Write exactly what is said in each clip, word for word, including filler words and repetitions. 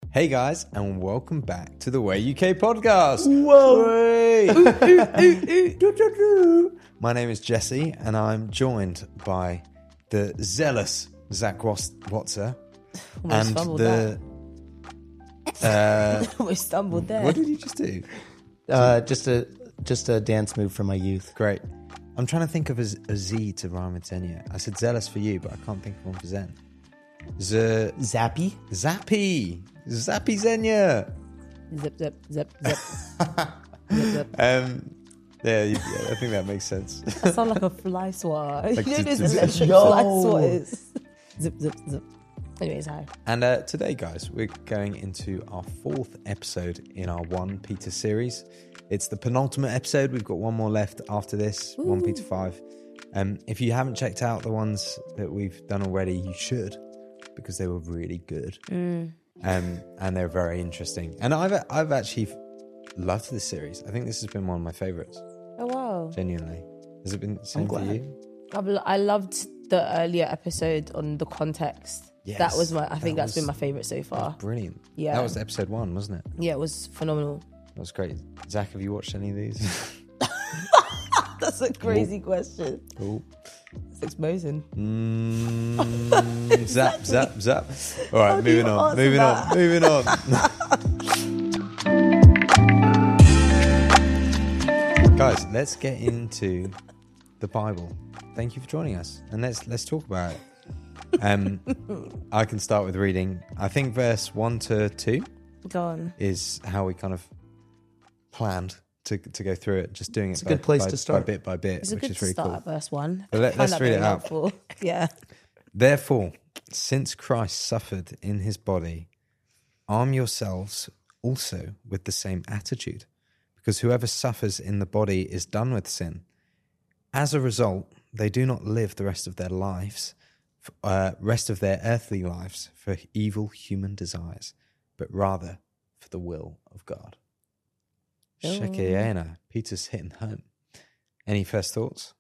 Hey guys, and welcome back to the Way U K podcast. Whoa! My name is Jesse, and I'm joined by the zealous Zach Was- Watser and the. Uh, we stumbled there. What did you just do? Uh, just a just a dance move from my youth. Great. I'm trying to think of a, Z- a Z to rhyme with Xenia. I said zealous for you, but I can't think of one for Zen. Z- Zappy? Zappy. Zappy Xenia. Zip, zip, zip, zip. zip, zip. Um, yeah, you- yeah, I think that makes sense. I sound like a fly swatter. Like you know zip, those zip, electric yo. fly swatters? Zip, zip, zip. Anyways, hi. And uh, today, guys, we're going into our fourth episode in our One Peter series. It's the penultimate episode. We've got one more left after this, Ooh. One Peter five. Um, if you haven't checked out the ones that we've done already, you should, because they were really good. Mm. Um, and they're very interesting. And I've I've actually loved this series. I think this has been one of my favourites, Oh, wow. genuinely. Has it been the same for glad. you? I've, lo- I loved the earlier episode on the context. Yes, that was my, I think that that's was- been my favourite so That far. was brilliant. Yeah. That was episode one, wasn't it? Yeah, it was phenomenal. That was great. Zach, have you watched any of these? That's a crazy question. Cool. It's exposing. Mm, zap, zap, zap. All right, How do you moving on, answer moving that? on, moving on. Guys, let's get into the Bible. Thank you for joining us, and let's let's talk about it. Um, I can start with reading. I think verse one to two Go on. is how we kind of planned to to go through it. Just doing it. It's a by, good place by- to start. by bit by bit, It's a which good is really start cool. at verse one. But let- I find let's that read it very out. helpful. Yeah. Therefore, since Christ suffered in his body, arm yourselves also with the same attitude, because whoever suffers in the body is done with sin. As a result, they do not live the rest of their lives, uh, rest of their earthly lives for evil human desires, but rather for the will of God. Oh. Shekiana, Peter's hitting home. Any first thoughts?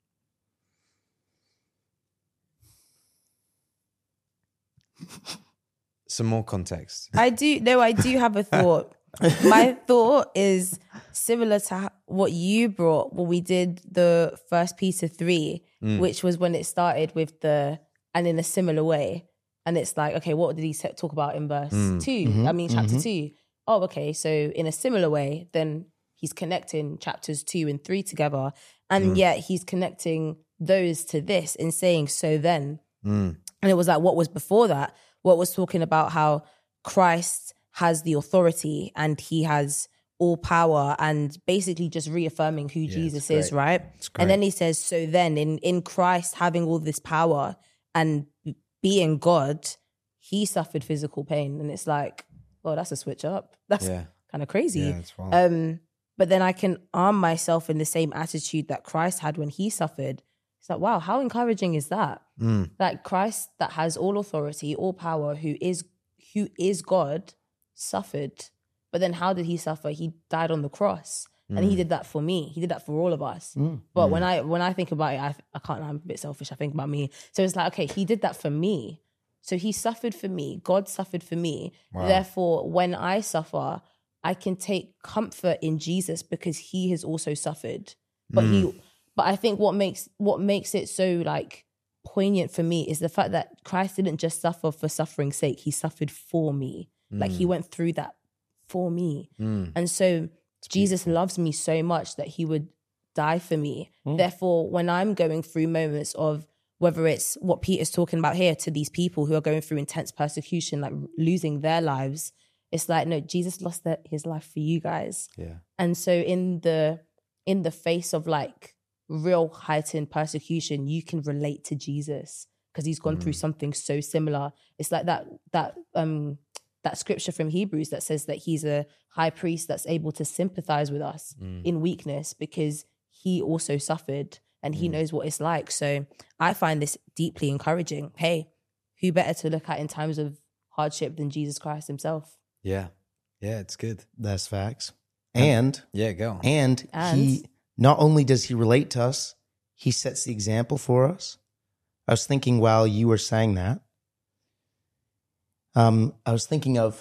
Some more context. I do. No, I do have a thought. My thought is similar to ho- what you brought when we did the first Peter three, Mm. which was when it started with the, and in a similar way. And it's like, okay, what did he sa- talk about in verse Mm. two? Mhm, I mean, chapter mhm. two. Oh, okay. So in a similar way, then he's connecting chapters two and three together. And Mm. yet he's connecting those to this and saying, so then. Mm. And it was like, what was before that? What was talking about how Christ has the authority and he has all power, and basically just reaffirming who Yeah, Jesus it's is, great. right? It's great. And then he says, so then in, in Christ having all this power and being God, he suffered physical pain. And it's like, oh, that's a switch up. That's yeah, kind of crazy. yeah, that's wild. Um, but then I can arm myself in the same attitude that Christ had when he suffered. It's like, wow, how encouraging is that? Mm. That Christ that has all authority, all power, who is who is God, suffered. But then how did he suffer? He died on the cross. And he Mm. did that for me. He did that for all of us. Mm. But Mm. when I when I think about it, I, I can't, I'm a bit selfish. I think about me. So it's like, okay, he did that for me. So he suffered for me. God suffered for me. Wow. Therefore, when I suffer, I can take comfort in Jesus because he has also suffered. But Mm. he but I think what makes what makes it so like poignant for me is the fact that Christ didn't just suffer for suffering's sake. He suffered for me. Like he went through that for me. Mm. And so Jesus loves me so much that he would die for me. Mm. Therefore, when I'm going through moments of whether it's what Peter's talking about here to these people who are going through intense persecution, like losing their lives, it's like, no, Jesus lost their, his life for you guys. Yeah. And so in the in the face of like real heightened persecution, you can relate to Jesus because he's gone through Mm. something so similar. It's like that that um that scripture from Hebrews that says that he's a high priest that's able to sympathize with us Mm. in weakness because he also suffered and he Mm. knows what it's like. So I find this deeply encouraging. Hey, who better to look at in times of hardship than Jesus Christ himself? Yeah. Yeah, it's good. That's facts. And Yeah, go on. and, And? he not only does he relate to us, he sets the example for us. I was thinking while you were saying that, um, I was thinking of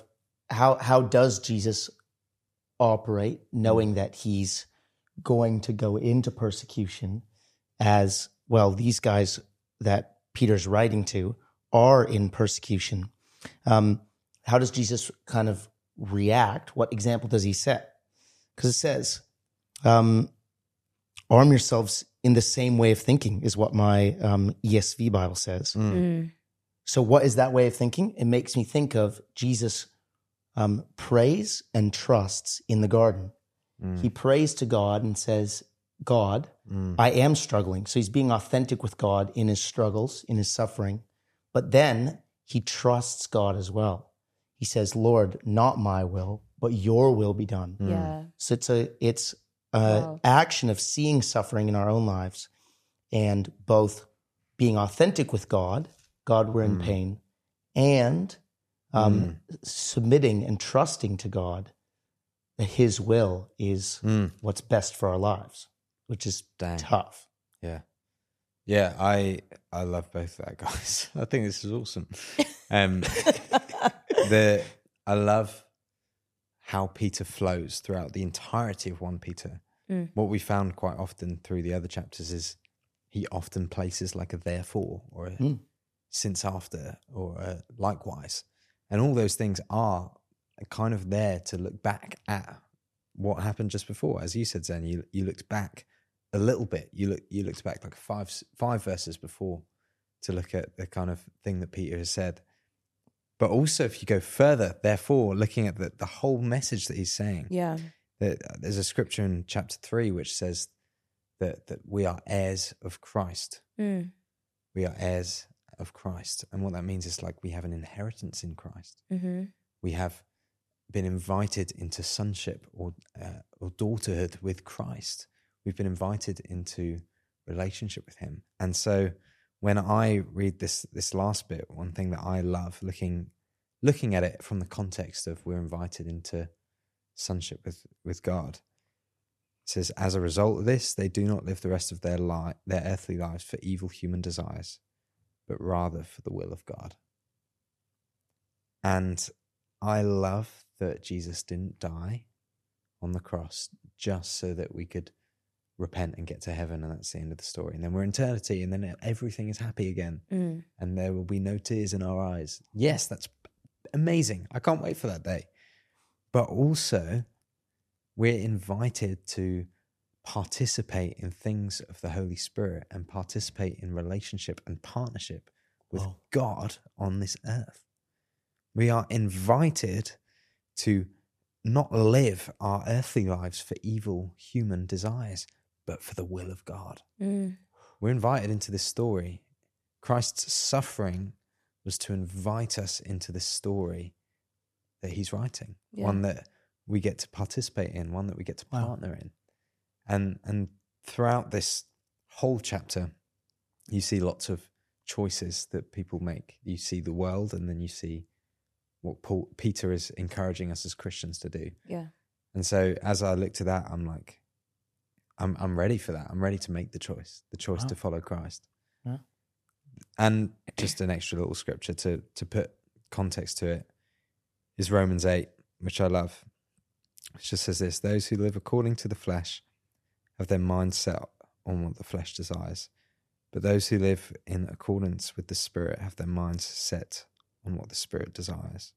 how how does Jesus operate, knowing that he's going to go into persecution as well? These guys that Peter's writing to are in persecution. Um, how does Jesus kind of react? What example does he set? Because it says, um, arm yourselves in the same way of thinking is what my um, E S V Bible says. Mm. Mm. So what is that way of thinking? It makes me think of Jesus um, prays and trusts in the garden. Mm. He prays to God and says, God, Mm. I am struggling. So he's being authentic with God in his struggles, in his suffering. But then he trusts God as well. He says, Lord, not my will, but your will be done. Mm. Yeah. So it's a it's a Wow. action of seeing suffering in our own lives and both being authentic with God, God, we're in Mm. pain, and um, submitting and trusting to God that his will is Mm. what's best for our lives, which is Dang. tough. Yeah. Yeah, I I love both of that, guys. I think this is awesome. Um the I love how Peter flows throughout the entirety of First Peter. Mm. What we found quite often through the other chapters is he often places like a therefore or a Mm. since after or a likewise. And all those things are kind of there to look back at what happened just before. As you said, Zen, you you looked back a little bit. You look you looked back like five five verses before to look at the kind of thing that Peter has said. But also, if you go further, therefore, looking at the, the whole message that he's saying, Yeah. that there's a scripture in chapter three which says that that we are heirs of Christ. Mm. We are heirs of Christ, and what that means is like we have an inheritance in Christ. Mm-hmm. We have been invited into sonship or uh, or daughterhood with Christ. We've been invited into relationship with him. And so when I read this this last bit, one thing that I love looking looking at it from the context of we're invited into sonship with, with God. It says, as a result of this, they do not live the rest of their li- their earthly lives for evil human desires, but rather for the will of God. And I love that Jesus didn't die on the cross just so that we could repent and get to heaven, and that's the end of the story. And then we're in eternity, and then everything is happy again, Mm. and there will be no tears in our eyes. Yes, that's amazing. I can't wait for that day. But also, we're invited to participate in things of the Holy Spirit and participate in relationship and partnership with Wow. God on this earth. We are invited to not live our earthly lives for evil human desires, but for the will of God. Mm. We're invited into this story. Christ's suffering was to invite us into this story that he's writing, Yeah. one that we get to participate in, one that we get to Wow. partner in. And and throughout this whole chapter, you see lots of choices that people make. You see the world, and then you see what Paul, Peter is encouraging us as Christians to do. Yeah. And so as I look to that, I'm like, I'm I'm ready for that. I'm ready to make the choice, the choice Wow. to follow Christ. Yeah. And just an extra little scripture to to put context to it is Romans eight, which I love. It just says this: those who live according to the flesh have their mind set on what the flesh desires, but those who live in accordance with the Spirit have their minds set on what the Spirit desires.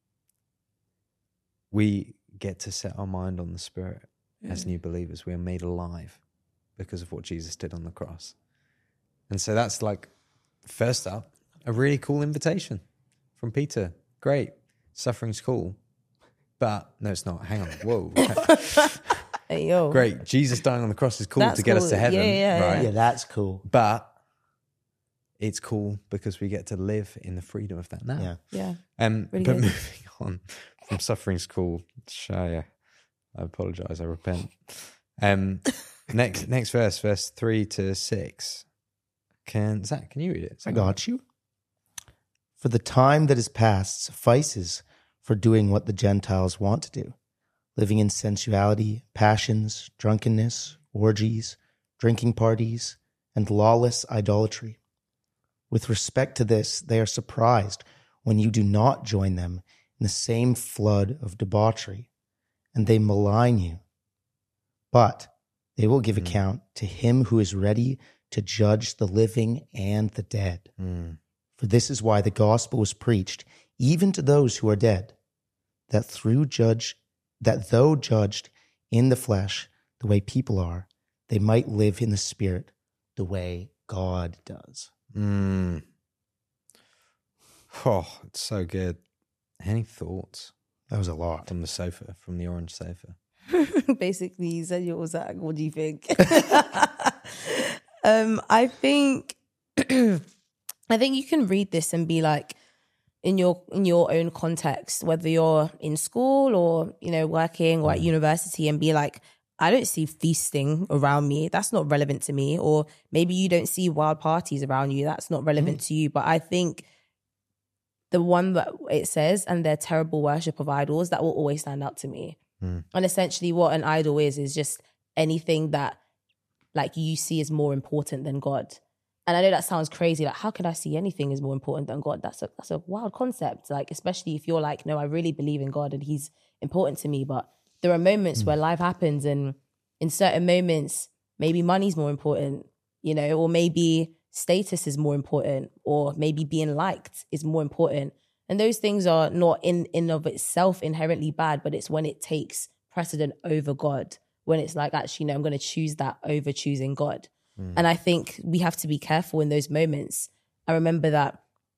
We get to set our mind on the Spirit as Mm. new believers. We are made alive because of what Jesus did on the cross. And so that's like, first up, a really cool invitation from Peter. Great. Suffering's cool. But no, it's not. Hang on. Whoa. Hey, yo. Great. Jesus dying on the cross is cool That's to get us cool. to heaven. Yeah, yeah, right? Yeah, that's cool. But it's cool because we get to live in the freedom of that now. Yeah. Yeah. Um, Really but good. moving on from suffering's cool. Shia, I apologize. I repent. Um, next, next verse, verse three to six. Can Zach? Can you read it? I got you. For the time that is past suffices for doing what the Gentiles want to do, living in sensuality, passions, drunkenness, orgies, drinking parties, and lawless idolatry. With respect to this, they are surprised when you do not join them in the same flood of debauchery, and they malign you. But they will give Mm. account to him who is ready to judge the living and the dead. Mm. For this is why the gospel was preached, even to those who are dead, that through judge, that though judged in the flesh the way people are, they might live in the spirit the way God does. Mm. Oh, it's so good. Any thoughts That was a lot. from the sofa, from the orange sofa? Basically, you said yours, Zach. What do you think? um, I think, I think you can read this and be like, in your in your own context, whether you're in school or, you know, working or at university, and be like, I don't see feasting around me. That's not relevant to me. Or maybe you don't see wild parties around you. That's not relevant to you. But I think the one that it says, and their terrible worship of idols, that will always stand out to me. Mm. And essentially what an idol is, is just anything that like you see is more important than God. And I know that sounds crazy. Like, how could I see anything is more important than God? That's a that's a wild concept. Like, especially if you're like, no, I really believe in God and he's important to me. But there are moments mm. where life happens, and in certain moments, maybe money's more important, you know, or maybe status is more important, or maybe being liked is more important. And those things are not in, in of itself inherently bad, but it's when it takes precedent over God, when it's like, actually, no, I'm going to choose that over choosing God. Mm. And I think we have to be careful in those moments. I remember that,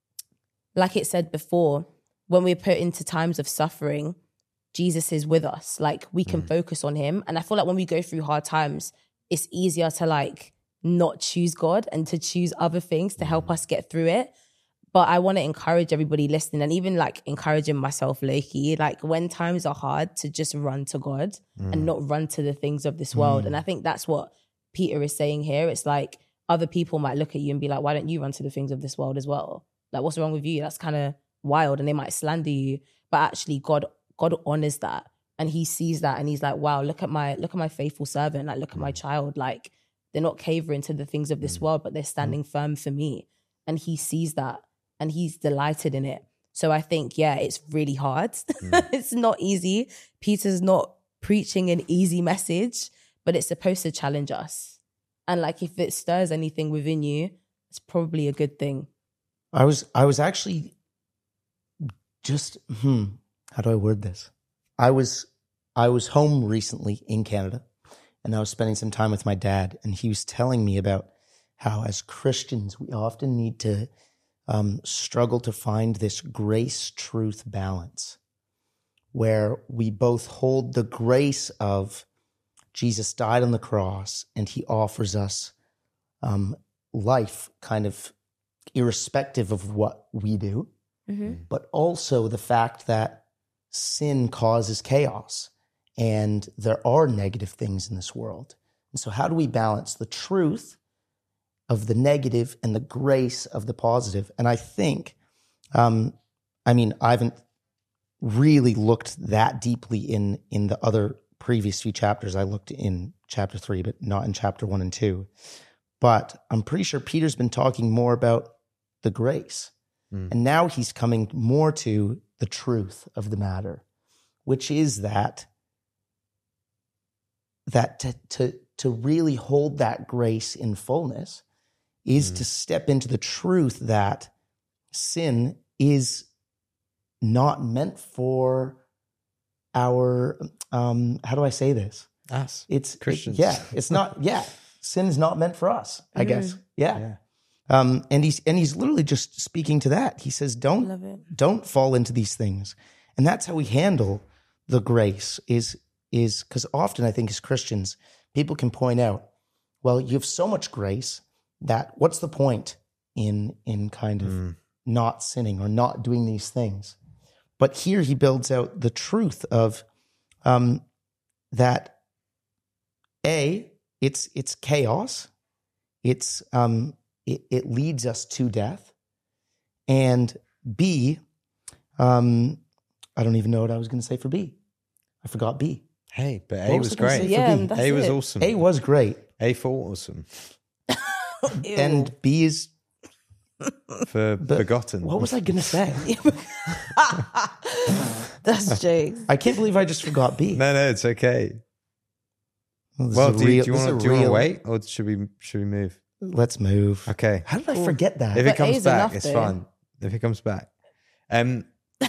like it said before, when we're put into times of suffering, Jesus is with us. Like, we can mm. focus on him. And I feel like when we go through hard times, it's easier to like not choose God and to choose other things to help us get through it. But I want to encourage everybody listening, and even like encouraging myself, low-key, like when times are hard, to just run to God mm. and not run to the things of this world. Mm. And I think that's what Peter is saying here. It's like other people might look at you and be like, why don't you run to the things of this world as well? Like, what's wrong with you? That's kind of wild. And they might slander you. But actually God, God honors that. And he sees that, and he's like, wow, look at my, look at my faithful servant. Like, look at my child. Like, they're not cavering to the things of this world, but they're standing mm. firm for me. And he sees that, and he's delighted in it. So I think, yeah, it's really hard. Mm. It's not easy. Peter's not preaching an easy message, but it's supposed to challenge us. And like, if it stirs anything within you, it's probably a good thing. I was, I was actually just, hmm, how do I word this? I was, I was home recently in Canada, and I was spending some time with my dad, and he was telling me about how as Christians, we often need to um, struggle to find this grace-truth balance, where we both hold the grace of Jesus died on the cross, and he offers us um, life kind of irrespective of what we do, mm-hmm. but also the fact that sin causes chaos, and there are negative things in this world. And so how do we balance the truth of the negative and the grace of the positive? And I think, um, I mean, I haven't really looked that deeply in, in the other previous few chapters. I looked in chapter three, but not in chapter one and two. But I'm pretty sure Peter's been talking more about the grace. Mm. And now he's coming more to the truth of the matter, which is that, that to, to, to really hold that grace in fullness is mm. to step into the truth that sin is not meant for our, um, how do I say this? Us. It's Christians. It, yeah, it's not, yeah. Sin is not meant for us, I mm. guess. Yeah. yeah. Um, and he's, and he's literally just speaking to that. He says, don't, don't fall into these things. And that's how we handle the grace is, is because often I think as Christians, people can point out, well, you have so much grace that what's the point in, in kind of mm. not sinning or not doing these things? But here he builds out the truth of, um, that A, it's, it's chaos. It's, um, it, it leads us to death. And B, um, I don't even know what I was going to say for B. I forgot B. Hey, but A What was, was I gonna great. say for Yeah, B? that's A was it. awesome. A was great. A for awesome. And B is for begotten. What was I going to say? That's jokes. I can't believe I just forgot B. No, no, it's okay. Well, this Well, is do, real- you- do you this is want to do you want to real- wait, or should we should we move? Let's move. Okay. How did I forget that? If it But comes A's back, enough, it's though. fine. If it comes back, um,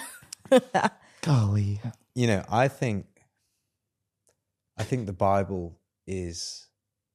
Golly. you know, I think, I think the Bible is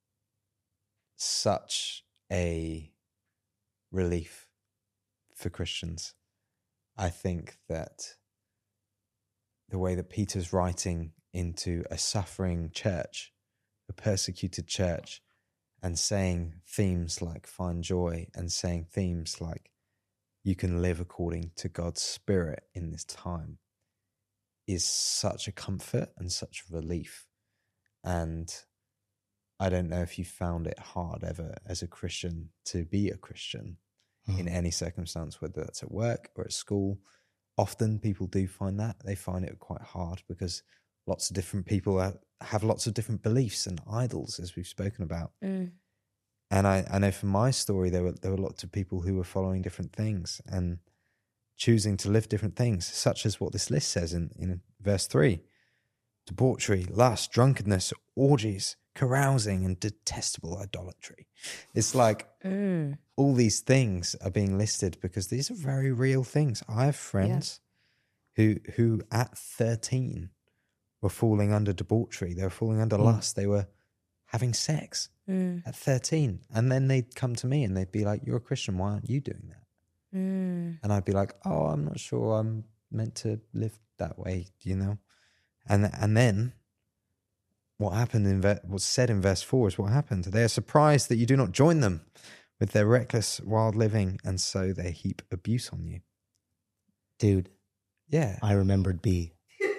such a relief for Christians. I think that the way that Peter's writing into a suffering church, a persecuted church, and saying themes like find joy and saying themes like you can live according to God's Spirit in this time is such a comfort and such a relief. And I don't know if you found it hard ever as a Christian to be a Christian Hmm. in any circumstance, whether that's at work or at school. Often people do find that. They find it quite hard because lots of different people are, have lots of different beliefs and idols, as we've spoken about. Mm. And I, I know from my story, there were there were lots of people who were following different things and choosing to live different things, such as what this list says in, in verse three. Debauchery, lust, drunkenness, orgies, carousing, and detestable idolatry. It's like Mm. all these things are being listed because these are very real things. I have friends who who at thirteen were falling under debauchery. They were falling under Mm. lust. They were having sex Mm. at thirteen. And then they'd come to me and they'd be like, you're a Christian, why aren't you doing that? Mm. And I'd be like, oh, I'm not sure I'm meant to live that way, you know? And and then what happened in ver- what's said in verse four is what happened. They are surprised that you do not join them with their reckless, wild living, and so they heap abuse on you. Dude, Yeah. I remembered B.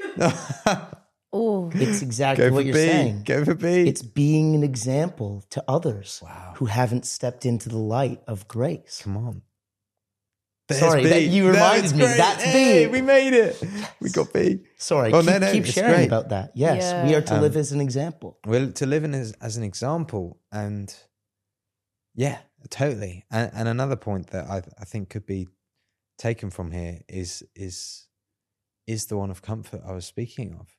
Oh, It's exactly Go for what you're B. saying. Go for B. It's being an example to others Wow. who haven't stepped into the light of grace. Come on. Sorry, There's that B. you No, reminded it's me. great. That's Hey, B. we made it. We got B. Sorry, Oh, keep, no, no, keep it's sharing great. about that. Yes, Yeah. we are to Um, live as an example. Well, to live in as, as an example, and yeah, totally. And, and another point that I I think could be taken from here is is is the one of comfort I was speaking of.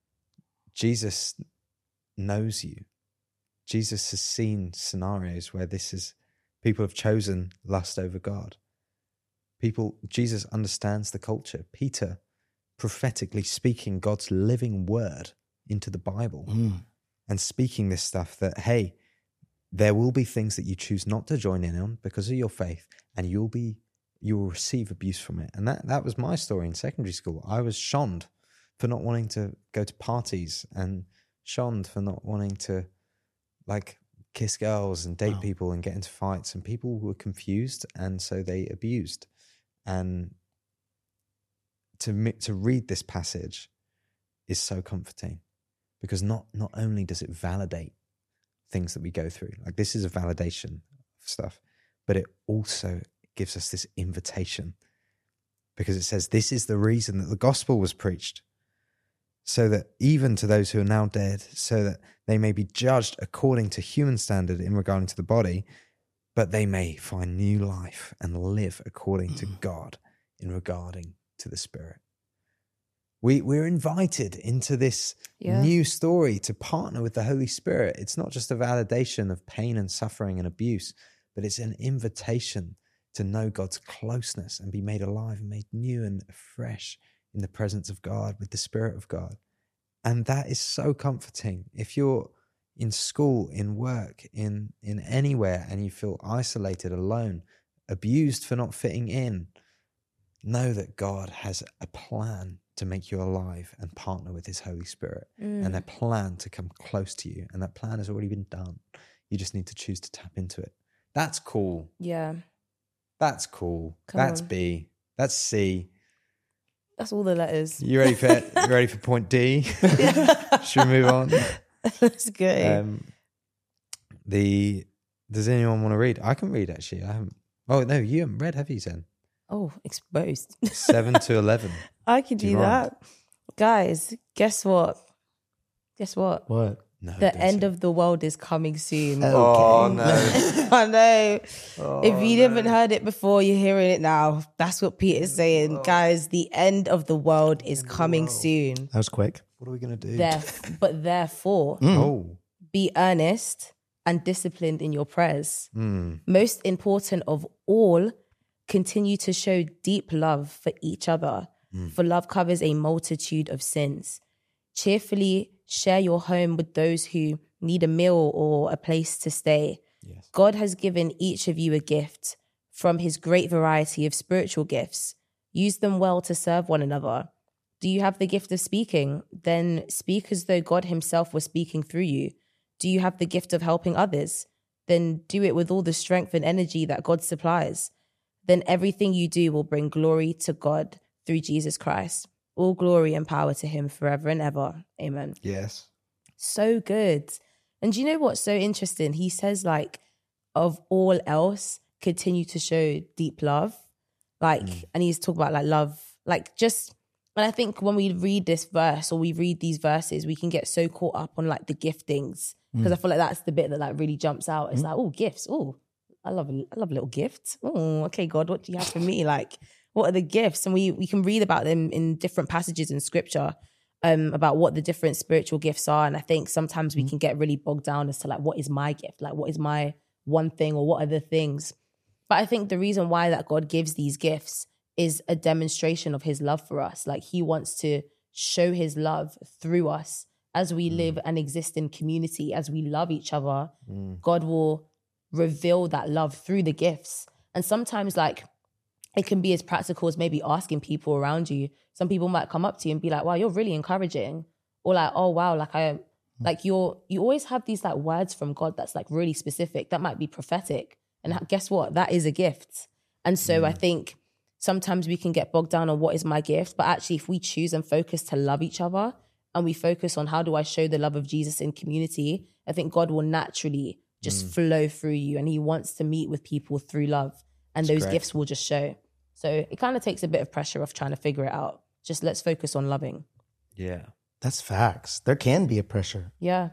Jesus knows you. Jesus has seen scenarios where this is people have chosen lust over God. People, Jesus understands the culture. Peter, prophetically speaking God's living word into the Bible Mm. and speaking this stuff that, hey, there will be things that you choose not to join in on because of your faith, and you'll be you will receive abuse from it. And that that was my story in secondary school. I was shunned for not wanting to go to parties and shunned for not wanting to like kiss girls and date Wow. people and get into fights, and people were confused, and so they abused. And to me, to read this passage is so comforting, because not not only does it validate things that we go through, like this is a validation of stuff, but it also gives us this invitation, because it says this is the reason that the gospel was preached, so that even to those who are now dead, so that they may be judged according to human standard in regarding to the body, but they may find new life and live according to God in regarding to the Spirit. We, we're invited into this Yeah. new story to partner with the Holy Spirit. It's not just a validation of pain and suffering and abuse, but it's an invitation to know God's closeness and be made alive and made new and fresh in the presence of God, with the Spirit of God. And that is so comforting. If you're in school, in work, in, in anywhere, and you feel isolated, alone, abused for not fitting in, know that God has a plan to make you alive and partner with his Holy Spirit, Mm. and a plan to come close to you. And that plan has already been done. You just need to choose to tap into it. That's cool. Yeah. That's cool. Come That's on. B. That's C. That's all the letters. You ready for you ready for point D? Should we move on? Let's go. Um, the does anyone want to read? I can read actually. I haven't. Oh no, you haven't read, have you? Then oh, exposed. seven to eleven. I could do You're on. that. Guys, guess what? Guess what? What? No, The don't end say of the world is coming soon. it. Oh no! I know. Oh, If you no. haven't heard it before, you're hearing it now. That's what Peter's saying. Guys, the end of the world is End of the coming world. soon. That was quick. What are we gonna do? Theref- but therefore, Oh, be earnest and disciplined in your prayers. mm. Most important of all, continue to show deep love for each other, for love covers a multitude of sins. Cheerfully share your home with those who need a meal or a place to stay. Yes. God has given each of you a gift from his great variety of spiritual gifts. Use them well to serve one another. Do you have the gift of speaking? Then speak as though God himself was speaking through you. Do you have the gift of helping others? Then do it with all the strength and energy that God supplies. Then everything you do will bring glory to God through Jesus Christ. All glory and power to him forever and ever. Amen. Yes. So good. And do you know what's so interesting? He says, like, of all else, continue to show deep love. Like, mm. and he's talking about like love, like just, and I think when we read this verse or we read these verses, we can get so caught up on like the giftings. Because mm. I feel like that's the bit that like really jumps out. It's mm. like, oh, gifts. Oh, I love, I love a little gift. Oh, okay, God, what do you have for me? Like, what are the gifts? And we we can read about them in different passages in scripture. Um, about what the different spiritual gifts are. And I think sometimes we mm. can get really bogged down as to like, what is my gift? Like, what is my one thing or what are the things? But I think the reason why that God gives these gifts is a demonstration of his love for us. Like he wants to show his love through us as we mm. live and exist in community, as we love each other. Mm. God will reveal that love through the gifts. And sometimes like, it can be as practical as maybe asking people around you. Some people might come up to you and be like, wow, you're really encouraging. Or like, oh, wow, like I, like you're, you always have these like words from God that's like really specific. That might be prophetic. And guess what? That is a gift. And so mm. I think sometimes we can get bogged down on what is my gift. But actually, if we choose and focus to love each other and we focus on how do I show the love of Jesus in community, I think God will naturally just mm. flow through you. And he wants to meet with people through love. And that's those great. Gifts will just show. So it kind of takes a bit of pressure off trying to figure it out. Just let's focus on loving. Yeah. That's facts. There can be a pressure. Yeah.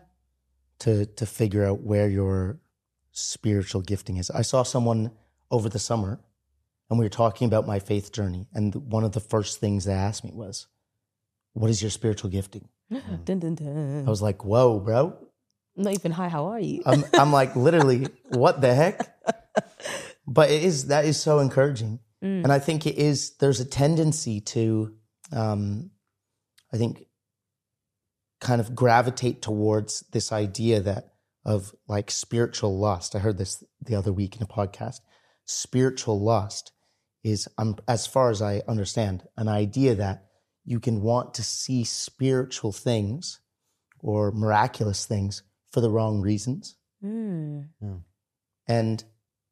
To to figure out where your spiritual gifting is. I saw someone over the summer and we were talking about my faith journey. And one of the first things they asked me was, what is your spiritual gifting? dun, dun, dun. I was like, whoa, bro. Not even hi, how are you? I'm, I'm like, literally, what the heck? But it is, that is so encouraging. Mm. And I think it is, there's a tendency to, um, I think, kind of gravitate towards this idea that of like spiritual lust. I heard this the other week in a podcast. Spiritual lust is, um, as far as I understand, an idea that you can want to see spiritual things or miraculous things for the wrong reasons. Mm. Yeah. And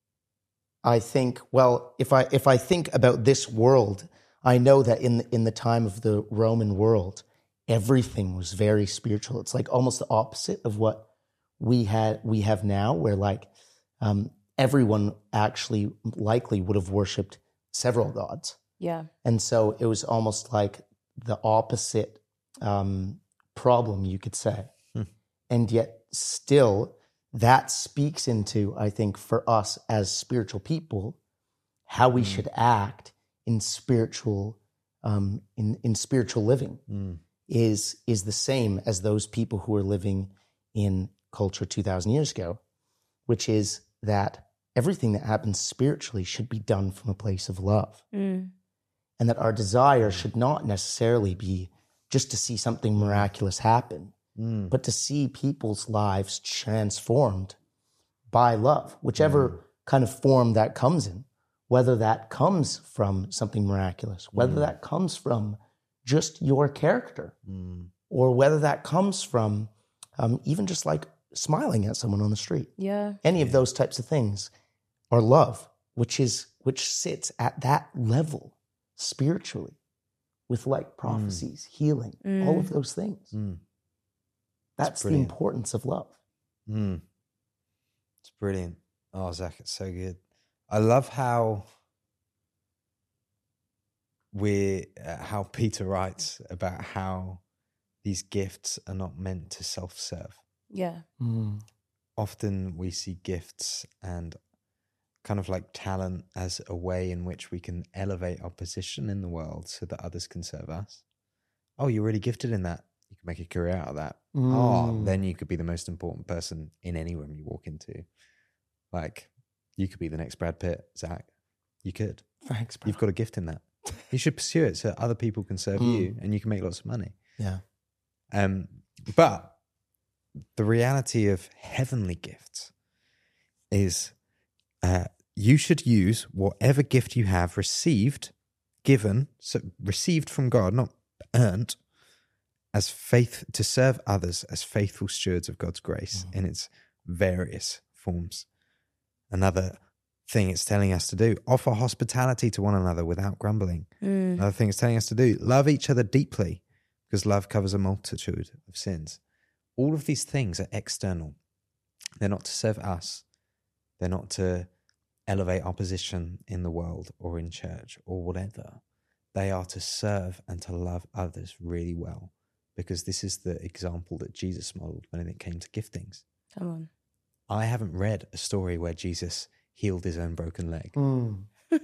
I think, well, if I if I think about this world, I know that in in the time of the Roman world, everything was very spiritual. It's like almost the opposite of what we had we have now, where like um, everyone actually likely would have worshipped several gods. Yeah, and so it was almost like the opposite um, problem, you could say, hmm. and yet still. That speaks into, I think, for us as spiritual people, how we mm. should act in spiritual, um, in in spiritual living, mm. is is the same as those people who are living in culture two thousand years ago, which is that everything that happens spiritually should be done from a place of love, mm. and that our desire should not necessarily be just to see something miraculous happen. Mm. But to see people's lives transformed by love, whichever mm. kind of form that comes in, whether that comes from something miraculous, whether mm. that comes from just your character, mm. or whether that comes from um, even just like smiling at someone on the street. Yeah. Any of those types of things are love, which is which sits at that level spiritually with like prophecies, mm. healing, mm. all of those things. Mm. That's the importance of love. Mm. It's brilliant. Oh, Zach, it's so good. I love how we, uh, how Peter writes about how these gifts are not meant to self-serve. Yeah. Mm. Often we see gifts and kind of like talent as a way in which we can elevate our position in the world so that others can serve us. Oh, you're really gifted in that. You can make a career out of that. Mm. Oh, then you could be the most important person in any room you walk into. Like, you could be the next Brad Pitt, Zach. You could. Thanks, bro. You've got a gift in that. You should pursue it so other people can serve Mm. you and you can make lots of money. Yeah. Um, but the reality of heavenly gifts is uh, you should use whatever gift you have received, given, so received from God, not earned, as faith to serve others as faithful stewards of God's grace Mm. in its various forms. Another thing it's telling us to do, offer hospitality to one another without grumbling. Mm. Another thing it's telling us to do, love each other deeply, because love covers a multitude of sins. All of these things are external. They're not to serve us. They're not to elevate our position in the world or in church or whatever. They are to serve and to love others really well, because this is the example that Jesus modeled when it came to giftings. Come on. I haven't read a story where Jesus healed his own broken leg. Mm.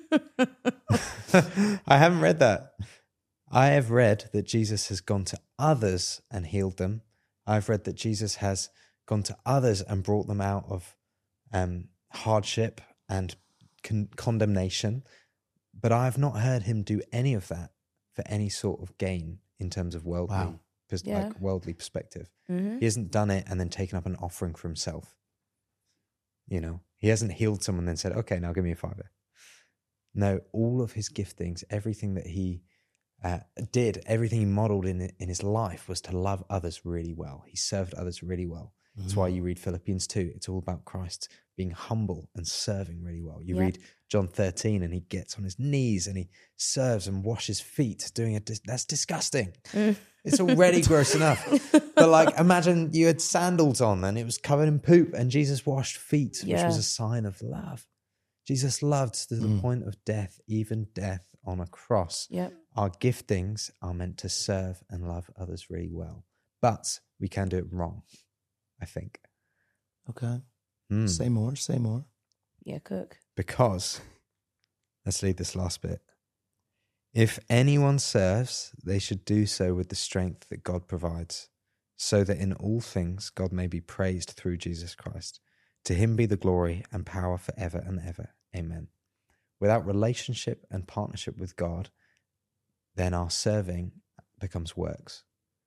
I haven't read that. I have read that Jesus has gone to others and healed them. I've read that Jesus has gone to others and brought them out of um, hardship and con- condemnation. But I have not heard him do any of that for any sort of gain in terms of worldly, Wow. pers- Yeah. like worldly perspective. Mm-hmm. He hasn't done it and then taken up an offering for himself. You know, he hasn't healed someone and then said, okay, now give me a fiver. No, all of his giftings, everything that he uh, did, everything he modeled in in his life was to love others really well. He served others really well. That's why you read Philippians two. It's all about Christ being humble and serving really well. You Yeah. read John thirteen and he gets on his knees and he serves and washes feet doing it. That's disgusting. Mm. It's already gross enough. But like, imagine you had sandals on and it was covered in poop and Jesus washed feet, which Yeah. was a sign of love. Jesus loved to the Mm. point of death, even death on a cross. Yep. Our giftings are meant to serve and love others really well. But we can do it wrong, I think. Okay. Mm. Say more. Say more. Yeah, cook. Because, let's leave this last bit. If anyone serves, they should do so with the strength that God provides, so that in all things God may be praised through Jesus Christ. To him be the glory and power forever and ever. Amen. Without relationship and partnership with God, then our serving becomes works.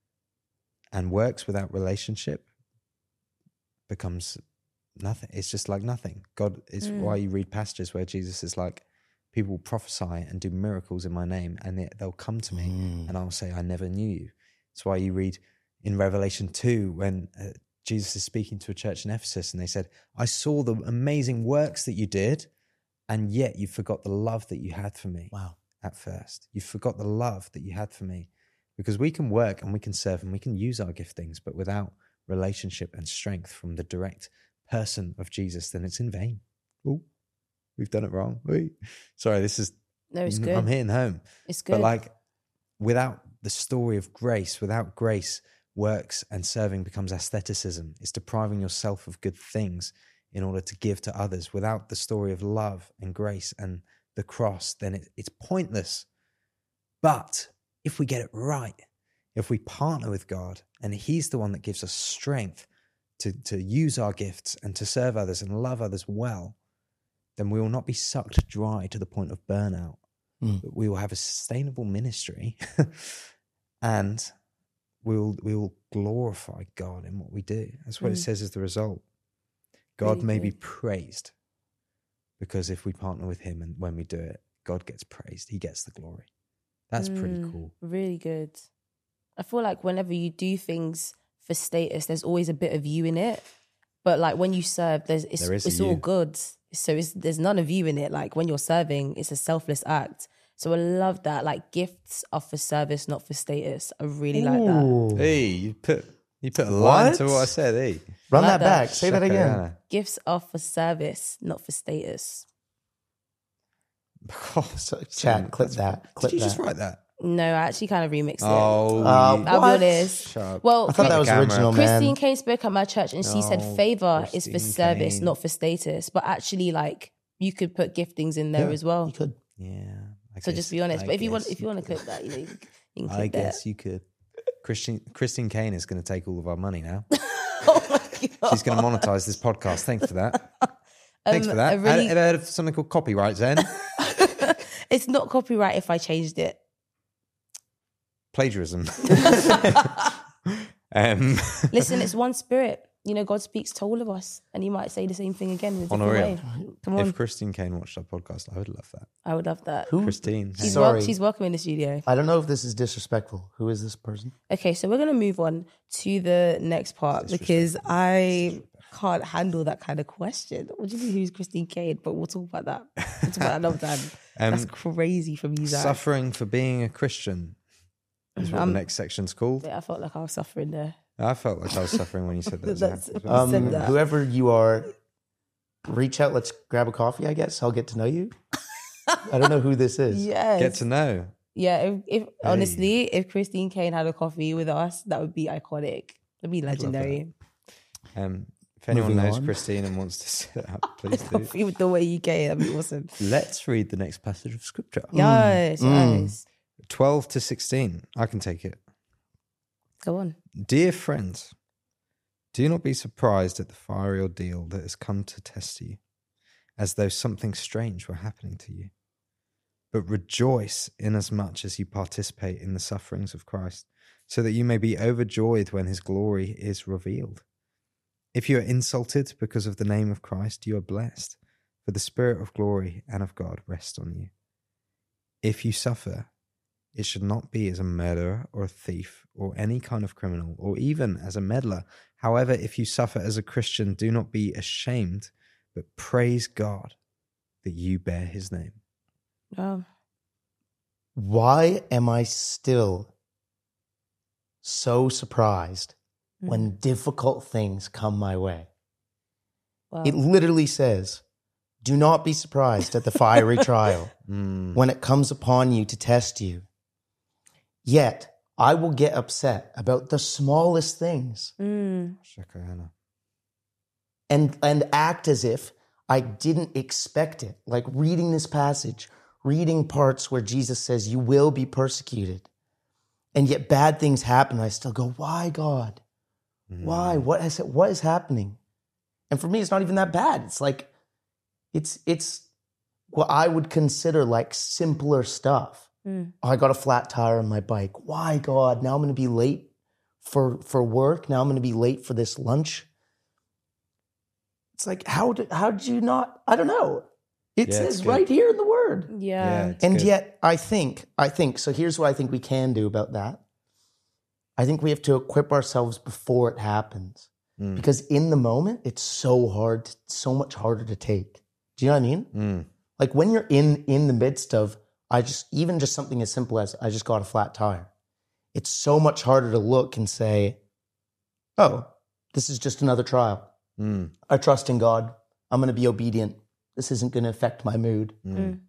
And works without relationship becomes nothing. It's just like nothing. God is Mm. why you read passages where Jesus is like, people prophesy and do miracles in my name, and they, they'll come to me Mm. and I'll say, I never knew you. It's why you read in Revelation two when uh, Jesus is speaking to a church in Ephesus and they said, I saw the amazing works that you did, and yet you forgot the love that you had for me Wow. at first. You forgot the love that you had for me. Because we can work and we can serve and we can use our giftings, but without relationship and strength from the direct person of Jesus, then it's in vain. Oh, we've done it wrong. Wait. Sorry, this is, No, it's good. I'm hitting home. It's good. But like, without the story of grace, without grace, works and serving becomes aestheticism. It's depriving yourself of good things in order to give to others. Without the story of love and grace and the cross, then it, it's pointless. But if we get it right, if we partner with God and he's the one that gives us strength to, to use our gifts and to serve others and love others well, then we will not be sucked dry to the point of burnout. Mm. But we will have a sustainable ministry and we will, we will glorify God in what we do. That's what Mm. it says as the result. God Really may be good. praised because if we partner with him and when we do it, God gets praised. He gets the glory. That's pretty Mm, cool. Really good. I feel like whenever you do things for status, there's always a bit of you in it. But like when you serve, there's it's, There is a it's all you. good. So it's, there's none of you in it. Like when you're serving, it's a selfless act. So I love that. Like gifts are for service, not for status. I really like that. Ooh. Hey, you put you put a line What? to what I said. Hey, Run Like that that. back. Say that again. Shakayana. Gifts are for service, not for status. Oh, So, chat, clip that. Clip Did you that. just write that? No, I actually kind of remixed it. Oh, Uh, you- I'll what? be honest. shut up. Well, I thought Chris- that was Camera. original, Christine man. Kane spoke at my church and she said No, favor is for Christine service, Kane. not for status. But actually, like, you could put giftings in there Yeah, as well. You could. Yeah. I So guess- just be honest. I But if you want, guess if you want to clip that, you know, you can, you can I clip that. guess you could. Christine Christine Kane is going to take all of our money now. Oh my god! She's going to monetize this podcast. Thanks for that. Thanks Um, for that. I really- Ever heard of something called copyright, Zen? It's not copyright if I changed it. Plagiarism. um, Listen, it's one spirit. You know, God speaks to all of us, and He might say the same thing again in a different Honoreal. way. Come on, if Christine Kane watched our podcast, I would love that. I would love that. Who? Christine. She's, Sorry. wel- she's welcome in the studio. I don't know if this is disrespectful. Who is this person? Okay, so we're gonna move on to the next part because I can't handle that kind of question. What do you mean, who's Christine Kane? But we'll talk about that. We'll talk about that another time. Um, That's crazy from you, Zach. Suffering for being a Christian is what Um, the next section's called. Yeah, I felt like I was suffering there. I felt like I was suffering when you said that. Zach, That's- as well. Um, said that. whoever you are, reach out. Let's grab a coffee, I guess. I'll get to know you. I don't know who this is. Yes. Get to know. yeah, if, if honestly, if Christine Kane had a coffee with us, that would be iconic. That'd be legendary. Um, if anyone Moving knows on. Christine and wants to sit up, please do. Coffee with the way you came, that'd be awesome. Let's read the next passage of scripture. Yes, Mm. yes. twelve to sixteen. I can take it. Go on. Dear friends, do not be surprised at the fiery ordeal that has come to test you, as though something strange were happening to you. But rejoice inasmuch as you participate in the sufferings of Christ, so that you may be overjoyed when his glory is revealed. If you are insulted because of the name of Christ, you are blessed, for the Spirit of glory and of God rests on you. If you suffer, it should not be as a murderer or a thief or any kind of criminal or even as a meddler. However, if you suffer as a Christian, do not be ashamed, but praise God that you bear his name. Oh, Why am I still so surprised when difficult things come my way? wow. It literally says, do not be surprised at the fiery trial Mm. when it comes upon you to test you. Yet I will get upset about the smallest things Mm. Shakayana. and, and act as if I didn't expect it. Like reading this passage, reading parts where Jesus says, you will be persecuted. And yet bad things happen. I still go, why, God? Why? What is it? What is happening? And for me, it's not even that bad. It's like, it's, it's what I would consider like simpler stuff. Mm. Oh, I got a flat tire on my bike. Why, God? Now I'm going to be late for, for work. Now I'm going to be late for this lunch. It's like, how did, how did you not? I don't know. It Yeah, it's says good. right here in the word. Yeah. it's And good. yet, I think, I think, so here's what I think we can do about that. I think we have to equip ourselves before it happens. Mm. Because in the moment, it's so hard, so much harder to take. Do you know what I mean? Mm. Like when you're in in the midst of, I just, even just something as simple as, I just got a flat tire. It's so much harder to look and say, oh, this is just another trial. Mm. I trust in God. I'm going to be obedient. This isn't going to affect my mood. Mm.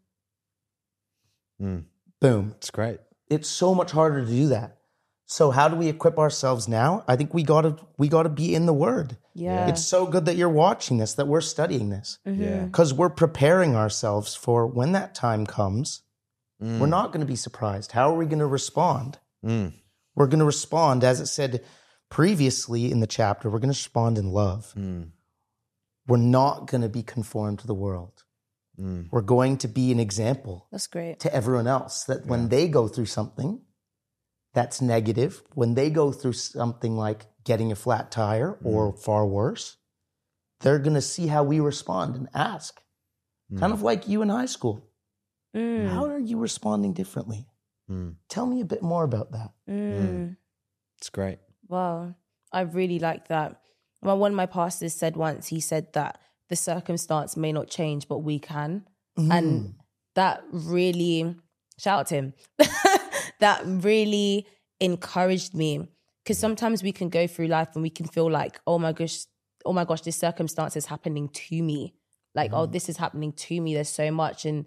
Mm. Boom. It's great. It's so much harder to do that. So how do we equip ourselves now? I think we gotta we gotta be in the Word. Yeah. It's so good that you're watching this, that we're studying this, Mhm. Yeah. because we're preparing ourselves for when that time comes. Mm. We're not going to be surprised. How are we going to respond? Mm. We're going to respond, as it said previously in the chapter. We're going to respond in love. Mm. We're not going to be conformed to the world. Mm. We're going to be an example That's great. to everyone else, that when they go through something that's negative, when they go through something like getting a flat tire or far worse, they're going to see how we respond and ask. Kind of like you in high school. Mm. How are you responding differently? Mm. Tell me a bit more about that. Mm. It's great. Wow. I really like that. Well, one of my pastors said once, he said that the circumstance may not change, but we can. Mm. And that really, shout out to him, that really encouraged me. Because sometimes we can go through life and we can feel like, oh my gosh, oh my gosh, this circumstance is happening to me. Like, oh, this is happening to me. There's so much. And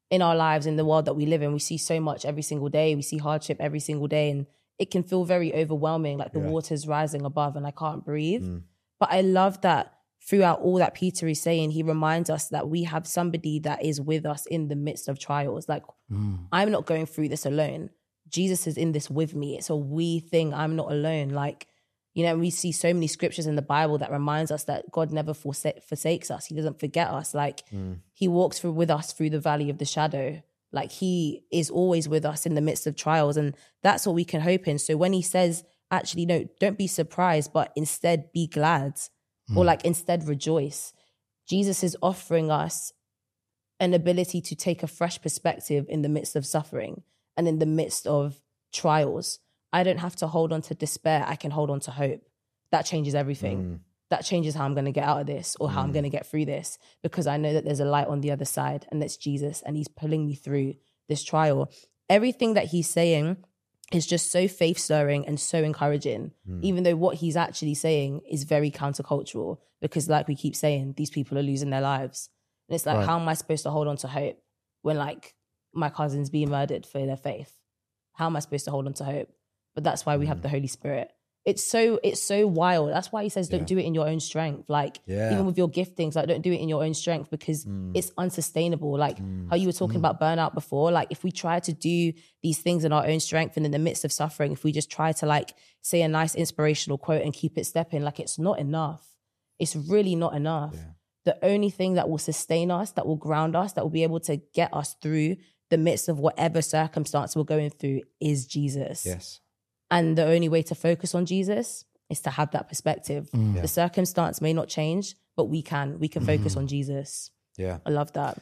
in our lives, in the world that we live in, we see so much every single day. We see hardship every single day, and it can feel very overwhelming, like the Yeah. water's rising above and I can't breathe. Mm. But I love that throughout all that Peter is saying, he reminds us that we have somebody that is with us in the midst of trials. Like, Mm. I'm not going through this alone. Jesus is in this with me. It's a we thing. I'm not alone. Like, you know, we see so many scriptures in the Bible that reminds us that God never forsa- forsakes us. He doesn't forget us. Like, Mm. he walks through with us through the valley of the shadow. Like, he is always with us in the midst of trials. And that's what we can hope in. So when he says, actually, no, don't be surprised, but instead be glad, or like instead rejoice. Jesus is offering us an ability to take a fresh perspective in the midst of suffering and in the midst of trials. I don't have to hold on to despair. I can hold on to hope. That changes everything. Mm. That changes how I'm going to get out of this, or how I'm going to get through this, because I know that there's a light on the other side, and that's Jesus, and he's pulling me through this trial. Everything that he's saying is just so faith stirring and so encouraging, Mm. even though what he's actually saying is very countercultural, because like we keep saying, these people are losing their lives. And it's like, Right. how am I supposed to hold on to hope when like my cousin's being murdered for their faith? How am I supposed to hold on to hope? But that's why we have Mm. the Holy Spirit. It's so it's so wild. That's why he says, don't Yeah. do it in your own strength. Like, Yeah. even with your giftings, like, don't do it in your own strength, because Mm. it's unsustainable. Like Mm. how you were talking Mm. about burnout before. Like, if we try to do these things in our own strength and in the midst of suffering, if we just try to like say a nice inspirational quote and keep it stepping, like, it's not enough. It's really not enough. Yeah. The only thing that will sustain us, that will ground us, that will be able to get us through the midst of whatever circumstance we're going through is Jesus. Yes. And the only way to focus on Jesus is to have that perspective. Mm. Yeah. The circumstance may not change, but we can. We can focus Mhm. on Jesus. Yeah. I love that.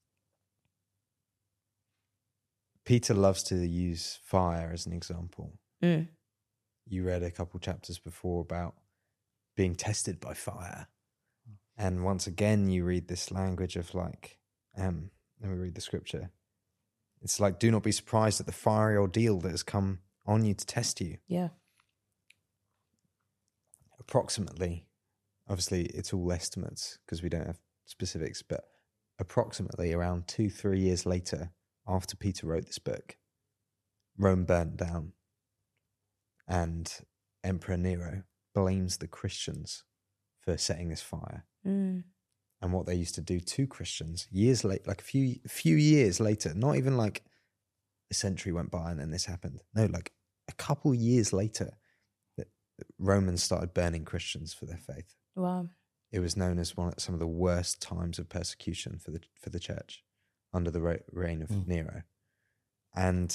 Peter loves to use fire as an example. Mm. You read a couple chapters before about being tested by fire. And once again, you read this language of like, um, let me read the scripture. It's like, do not be surprised at the fiery ordeal that has come on you to test you. Yeah. Approximately, obviously it's all estimates because we don't have specifics, but approximately around two, three years later, after Peter wrote this book, Rome burnt down, and Emperor Nero blames the Christians for setting this fire. Mm. And what they used to do to Christians years late, like a few few years later, not even like a century went by and then this happened. No, like a couple years later, the Romans started burning Christians for their faith. Wow. It was known as one of some of the worst times of persecution for the for the church under the re- reign of Mm. Nero. And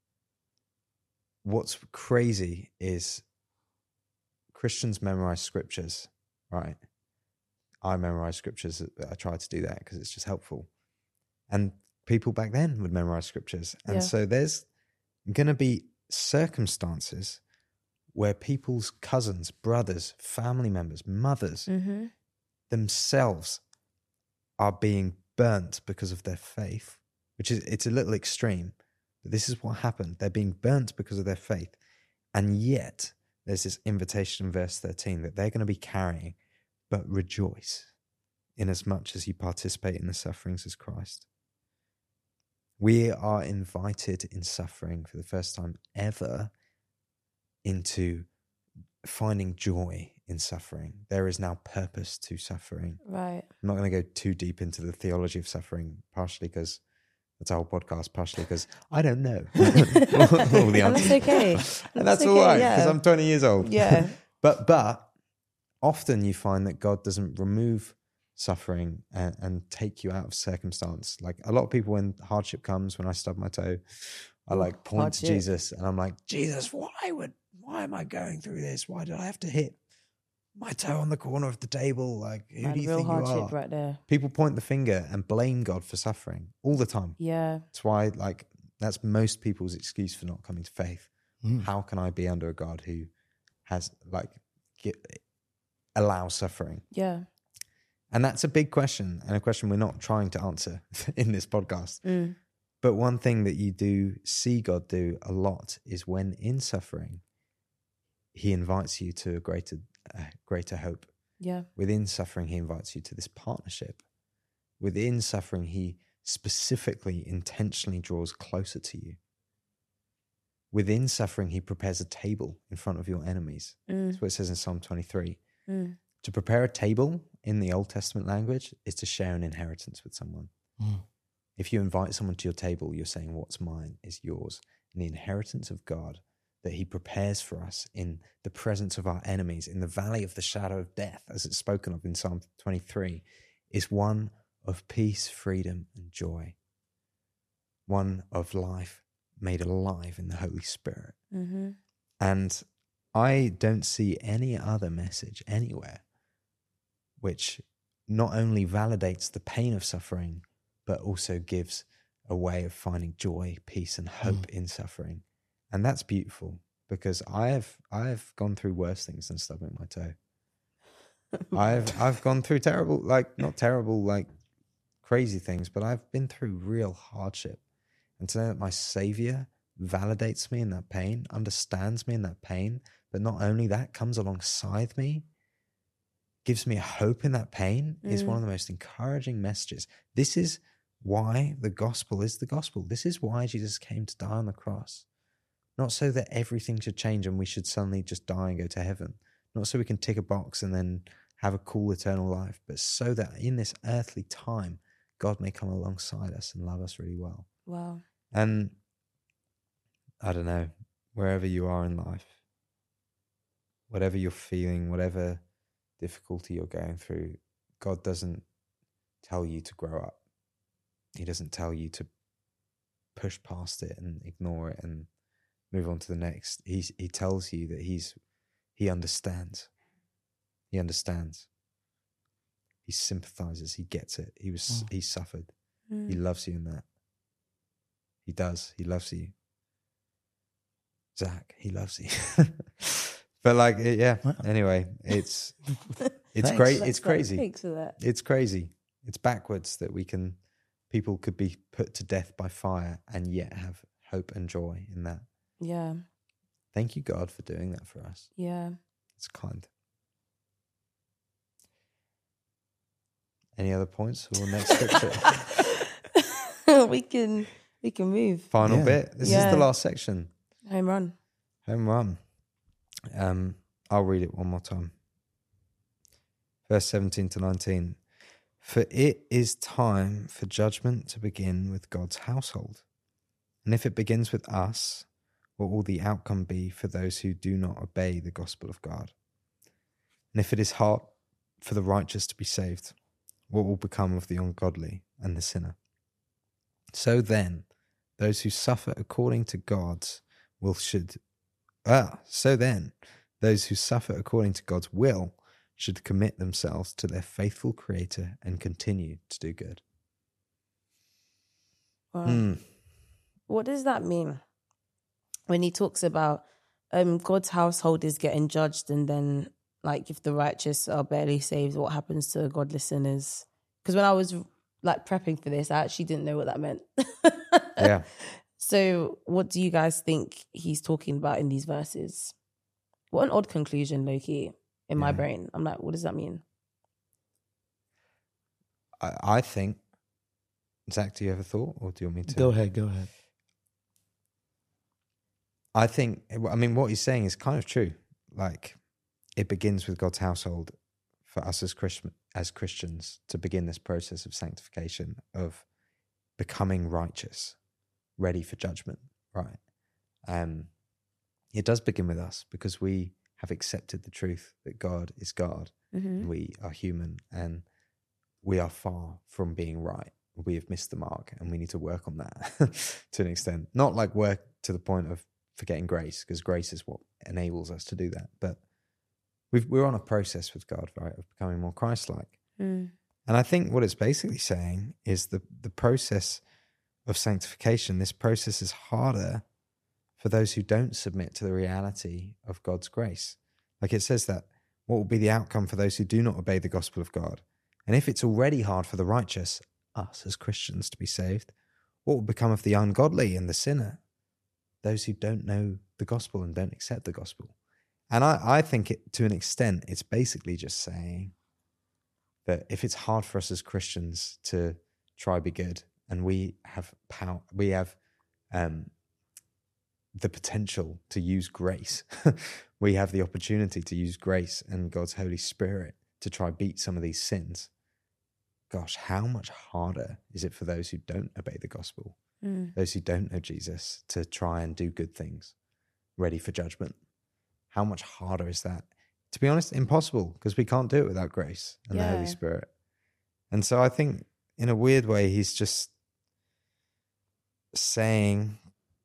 what's crazy is Christians memorize scriptures, right? I memorize scriptures. I try to do that because it's just helpful. And people back then would memorize scriptures. And Yeah. so there's going to be circumstances where people's cousins, brothers, family members, mothers Mm-hmm. themselves are being burnt because of their faith, which is, it's a little extreme, but this is what happened. They're being burnt because of their faith. And yet there's this invitation in verse thirteen that they're going to be carrying, but rejoice in as much as you participate in the sufferings as Christ. We are invited in suffering for the first time ever into finding joy in suffering. There is now purpose to suffering. Right. I'm not going to go too deep into the theology of suffering, partially because that's our whole podcast, partially because I don't know all the And answers. that's okay. And that's okay, all right because yeah. I'm twenty years old. Yeah. But but often you find that God doesn't remove suffering and, and take you out of circumstance. Like a lot of people, when hardship comes, when I stub my toe, I Ooh, like point to hardship. Jesus and I'm like, Jesus, why would why am I going through this? Why did I have to hit my toe on the corner of the table? Like, who Man, do you real think you hardship are? right there. People point the finger and blame God for suffering all the time. Yeah. That's why, like, that's most people's excuse for not coming to faith. Mm. How can I be under a God who has, like, get, allow suffering? Yeah. And that's a big question, and a question we're not trying to answer in this podcast. Mm. But one thing that you do see God do a lot is when in suffering, he invites you to a greater, uh, greater hope. Yeah. Within suffering, he invites you to this partnership. Within suffering, he specifically, intentionally draws closer to you. Within suffering, he prepares a table in front of your enemies. Mm. That's what it says in Psalm twenty-three. Mm. To prepare a table in the Old Testament language is to share an inheritance with someone. Mm. If you invite someone to your table, you're saying, what's mine is yours. And the inheritance of God that he prepares for us in the presence of our enemies, in the valley of the shadow of death, as it's spoken of in Psalm twenty-three, is one of peace, freedom, and joy. One of life made alive in the Holy Spirit. Mm-hmm. And I don't see any other message anywhere which not only validates the pain of suffering, but also gives a way of finding joy, peace, and hope mm. in suffering. And that's beautiful, because I have I have gone through worse things than stubbing my toe. I've I've gone through terrible, like not terrible, like crazy things, but I've been through real hardship. And to know that my Savior validates me in that pain, understands me in that pain, but not only that, comes alongside me, gives me a hope in that pain, mm. is one of the most encouraging messages. This is why the gospel is the gospel. This is why Jesus came to die on the cross. Not so that everything should change and we should suddenly just die and go to heaven. Not so we can tick a box and then have a cool eternal life, but so that in this earthly time, God may come alongside us and love us really well. Wow. And I don't know, wherever you are in life, whatever you're feeling, whatever difficulty you're going through, God doesn't tell you to grow up. He doesn't tell you to push past it and ignore it and move on to the next. He he tells you that he's he understands. He understands. He sympathizes. He gets it. He was mm. he suffered. Mm. He loves you in that. He does. He loves you. Zach, he loves you. But like, yeah. Wow. Anyway, it's it's great. It's crazy. Thanks for that. It's crazy. It's backwards that we can. People could be put to death by fire and yet have hope and joy in that. Yeah. Thank you, God, for doing that for us. Yeah. It's kind. Any other points or next scripture? we can we can move. Final yeah. bit. This yeah. is the last section. Home run. Home run. Um, I'll read it one more time. Verse seventeen to nineteen. For it is time for judgment to begin with God's household. And if it begins with us, what will the outcome be for those who do not obey the gospel of God? And if it is hard for the righteous to be saved, what will become of the ungodly and the sinner? So then, those who suffer according to God's will should... Ah, so then, those who suffer according to God's will should commit themselves to their faithful Creator and continue to do good. Wow. Mm. What does that mean? When he talks about um, God's household is getting judged, and then, like, if the righteous are barely saved, what happens to godless sinners? Because when I was, like, prepping for this, I actually didn't know what that meant. Yeah. So what do you guys think he's talking about in these verses? What an odd conclusion, low-key, in my yeah. brain. I'm like, what does that mean? I, I think... Zach, do you have a thought, or do you want me to? Go ahead, go ahead. I think, I mean, what he's saying is kind of true. Like, it begins with God's household for us as Christ, as Christians to begin this process of sanctification, of becoming righteous, ready for judgment, right? Um, it does begin with us because we have accepted the truth that God is God. Mm-hmm. We are human and we are far from being right. We have missed the mark and we need to work on that to an extent. Not like work to the point of forgetting grace, because grace is what enables us to do that. But we've, we're on a process with God, right, of becoming more Christ-like. Mm. And I think what it's basically saying is the, the process of sanctification, this process is harder for those who don't submit to the reality of God's grace. Like it says that, what will be the outcome for those who do not obey the gospel of God? And if it's already hard for the righteous, us as Christians, to be saved, what will become of the ungodly and the sinner? Those who don't know the gospel and don't accept the gospel. And I, I think it, to an extent, it's basically just saying that if it's hard for us as Christians to try be good and we have power. We have um, the potential to use grace. We have the opportunity to use grace and God's Holy Spirit to try beat some of these sins. Gosh, how much harder is it for those who don't obey the gospel, Mm. those who don't know Jesus, to try and do good things, ready for judgment? How much harder is that? To be honest, impossible, because we can't do it without grace and the Holy Yeah. Spirit. And so I think in a weird way, he's just saying,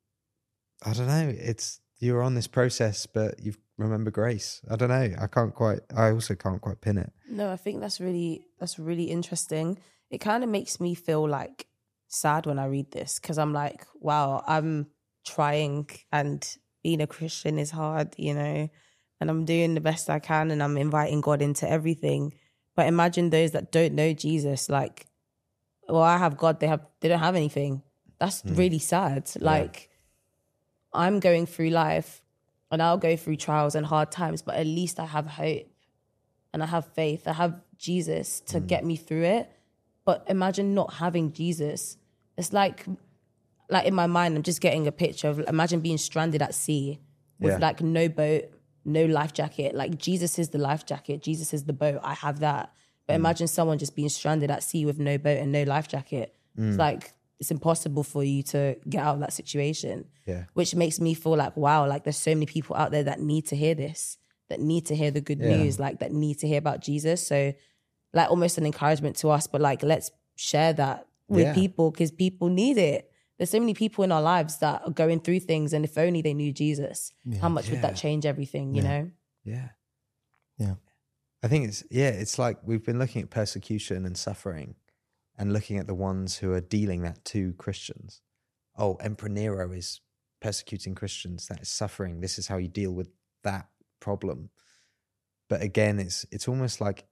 I don't know, it's, you're on this process, but you've remember grace. I don't know. I can't quite, I also can't quite pin it. No, I think that's really that's really interesting. It kind of makes me feel like sad when I read this, because I'm like, wow, I'm trying and being a Christian is hard, you know, and I'm doing the best I can and I'm inviting God into everything. But imagine those that don't know Jesus, like, well, I have God, they have they don't have anything. That's Mm. really sad. Like, I'm going through life and I'll go through trials and hard times, but at least I have hope and I have faith. I have Jesus to Mm. get me through it. But imagine not having Jesus. It's like, like in my mind, I'm just getting a picture of, imagine being stranded at sea with Yeah. like no boat, no life jacket. Like, Jesus is the life jacket. Jesus is the boat. I have that. But imagine someone just being stranded at sea with no boat and no life jacket. It's like, it's impossible for you to get out of that situation. Yeah. Which makes me feel like, wow, like there's so many people out there that need to hear this, that need to hear the good Yeah. news, like that need to hear about Jesus. So like almost an encouragement to us, but like, let's share that with Yeah. people, because people need it. There's so many people in our lives that are going through things, and if only they knew Jesus, how much would Yeah. that change everything, you Yeah. know? Yeah. Yeah. I think it's, yeah, it's like we've been looking at persecution and suffering and looking at the ones who are dealing that to Christians. Oh, Emperor Nero is persecuting Christians. That is suffering. This is how you deal with that problem. But again, it's it's almost like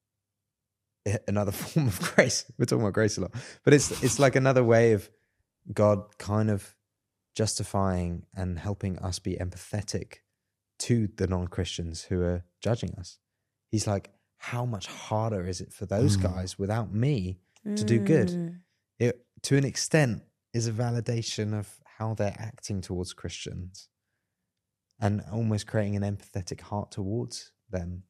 another form of grace. We're talking about grace a lot, but it's it's like another way of God kind of justifying and helping us be empathetic to the non-Christians who are judging us. He's like, how much harder is it for those Mm. guys without me to do good? Mm. It, to an extent, is a validation of how they're acting towards Christians and almost creating an empathetic heart towards them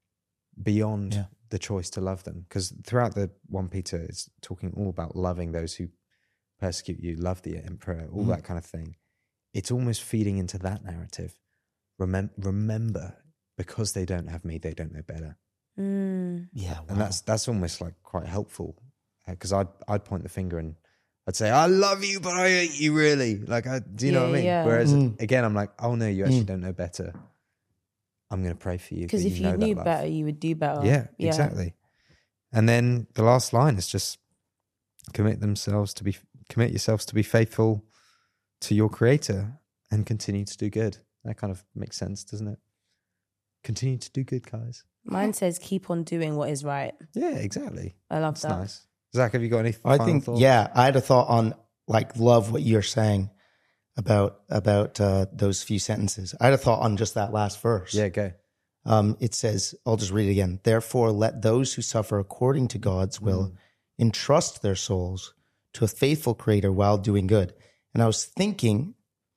beyond Yeah. the choice to love them. Because throughout the First Peter, it's talking all about loving those who persecute you, love the emperor, all Mhm. that kind of thing. It's almost feeding into that narrative. Remem- remember, because they don't have me, they don't know better. Mm. Yeah. And that's that's almost like quite helpful, because I'd I'd point the finger and I'd say, I love you, but I hate you really. Like, I, do you know Yeah, what I mean? yeah. Whereas Mm. again, I'm like, oh no, you actually Mm. don't know better. I'm going to pray for you. Because but if you, you know that knew love. better, you would do better. Yeah, exactly. And then the last line is just commit themselves to be, commit yourselves to be faithful to your Creator and continue to do good. That kind of makes sense, doesn't it? Continue to do good, guys. Mine says keep on doing what is right. Yeah, exactly. I love That's that. nice. Zach, have you got any I final think, thoughts? yeah, I had a thought on like love what you're saying about about uh, those few sentences. I had a thought on just that last verse. Yeah, go. Um, it says, I'll just read it again. Therefore, let those who suffer according to God's will entrust their souls to a faithful Creator while doing good. And I was thinking,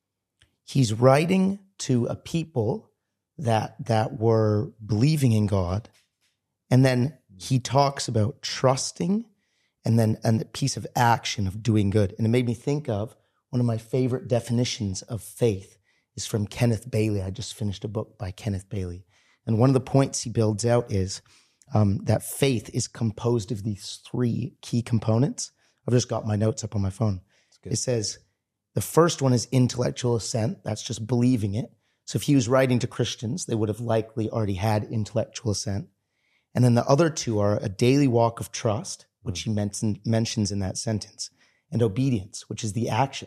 he's writing to a people that that were believing in God, and then he talks about trusting, and then and the piece of action of doing good. And it made me think of one of my favorite definitions of faith is from Kenneth Bailey. I just finished a book by Kenneth Bailey. And one of the points he builds out is um, that faith is composed of these three key components. I've just got my notes up on my phone. It says the first one is intellectual assent. That's just believing it. So if he was writing to Christians, they would have likely already had intellectual assent. And then the other two are a daily walk of trust, which he mention, mentions in that sentence, and obedience, which is the action.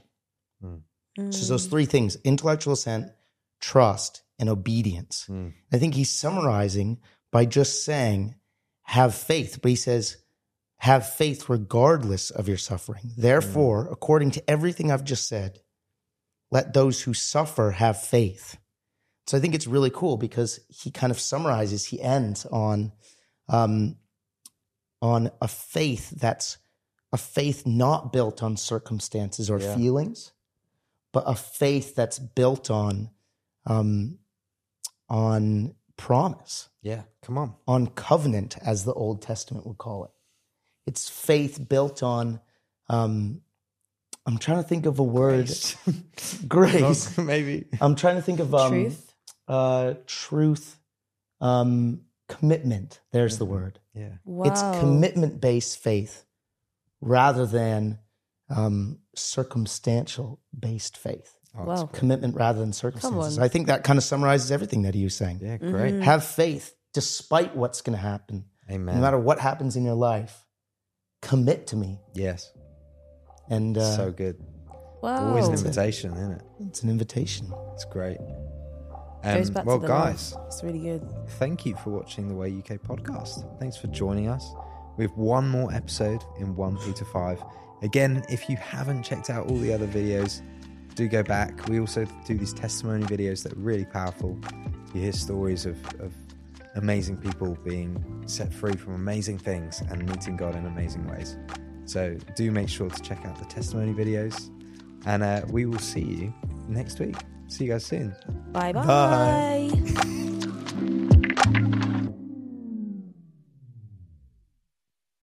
Mm. So those three things, intellectual assent, trust, and obedience. Mm. I think he's summarizing by just saying, have faith. But he says, have faith regardless of your suffering. Therefore, according to everything I've just said, let those who suffer have faith. So I think it's really cool because he kind of summarizes, he ends on, um, on a faith that's a faith not built on circumstances or Yeah. feelings, but a faith that's built on um, on promise, Yeah. Come on. on covenant, as the Old Testament would call it. It's faith built on. Um, I'm trying to think of a word. Grace. Maybe. I'm trying to think of um, Truth. Uh, truth. Um, commitment. There's Mm-hmm. the word. Yeah. Wow. It's commitment-based faith rather than um, circumstantial-based faith. Oh, Wow. it's great. Commitment rather than circumstances. on. I think that kind of summarizes everything that he was saying. Yeah. Great. Mhm. Have faith despite what's going to happen. Amen. No matter what happens in your life, commit to me. Yes. And uh, So good. Wow. Always an invitation, isn't it? it's an invitation. It's great. Goes Um, back well, to the guys, love. It's really good. thank you for watching the Way U K podcast. Thanks for joining us. We have one more episode in First Peter five. Again, if you haven't checked out all the other videos, do go back. We also do these testimony videos that are really powerful. You hear stories of, of amazing people being set free from amazing things and meeting God in amazing ways. So do make sure to check out the testimony videos. And uh, we will see you next week. See you guys soon. Bye-bye. Bye.